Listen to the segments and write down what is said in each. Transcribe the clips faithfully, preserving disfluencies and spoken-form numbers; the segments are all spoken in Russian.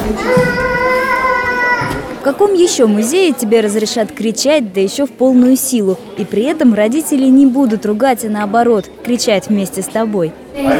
В каком еще музее тебе разрешат кричать, да еще в полную силу, и при этом родители не будут ругать, а наоборот, кричать вместе с тобой?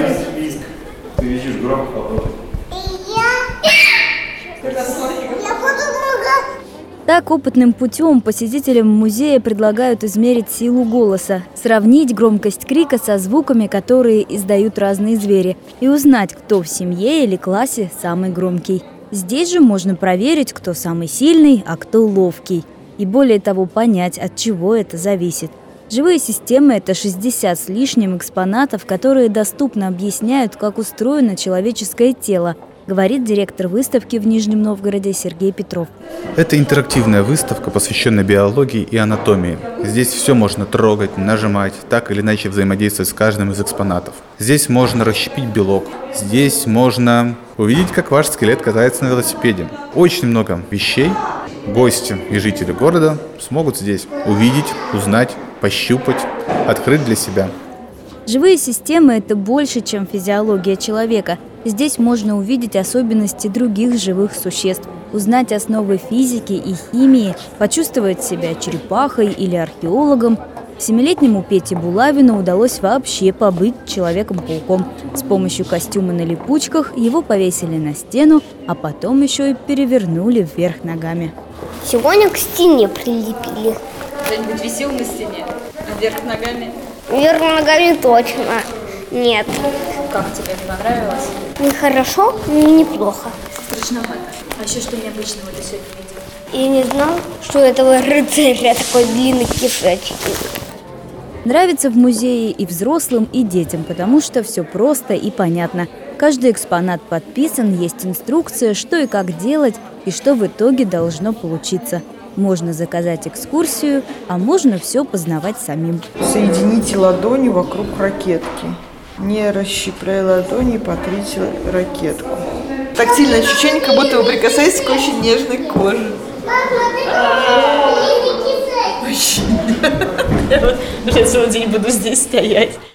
Так опытным путем посетителям музея предлагают измерить силу голоса, сравнить громкость крика со звуками, которые издают разные звери, и узнать, кто в семье или классе самый громкий. Здесь же можно проверить, кто самый сильный, а кто ловкий. И более того, понять, от чего это зависит. Живые системы – это шестьдесят с лишним экспонатов, которые доступно объясняют, как устроено человеческое тело, говорит директор выставки в Нижнем Новгороде Сергей Петров. Это интерактивная выставка, посвященная биологии и анатомии. Здесь все можно трогать, нажимать, так или иначе взаимодействовать с каждым из экспонатов. Здесь можно расщепить белок. Здесь можно увидеть, как ваш скелет катается на велосипеде. Очень много вещей гости и жители города смогут здесь увидеть, узнать, пощупать, открыть для себя. Живые системы – это больше, чем физиология человека. Здесь можно увидеть особенности других живых существ, узнать основы физики и химии, почувствовать себя черепахой или археологом. Семилетнему Пете Булавину удалось вообще побыть Человеком-пауком. С помощью костюма на липучках его повесили на стену, а потом еще и перевернули вверх ногами. Сегодня к стене прилепили. Кто-нибудь висел на стене, а вверх ногами? Вверх ногами точно нет. Как тебе, понравилось? Не хорошо, но неплохо. Страшновато. А еще что необычного ты сегодня видел? Я не знал, что у этого рыцаря такой длинный кишечник. Нравится в музее и взрослым, и детям, потому что все просто и понятно. Каждый экспонат подписан, есть инструкция, что и как делать, и что в итоге должно получиться. Можно заказать экскурсию, а можно все познавать самим. Соедините ладони вокруг ракетки. Не расщепляя ладони, потрите ракетку. Тактильное ощущение, как будто вы прикасаетесь к очень нежной коже. Я вот целый день буду здесь стоять.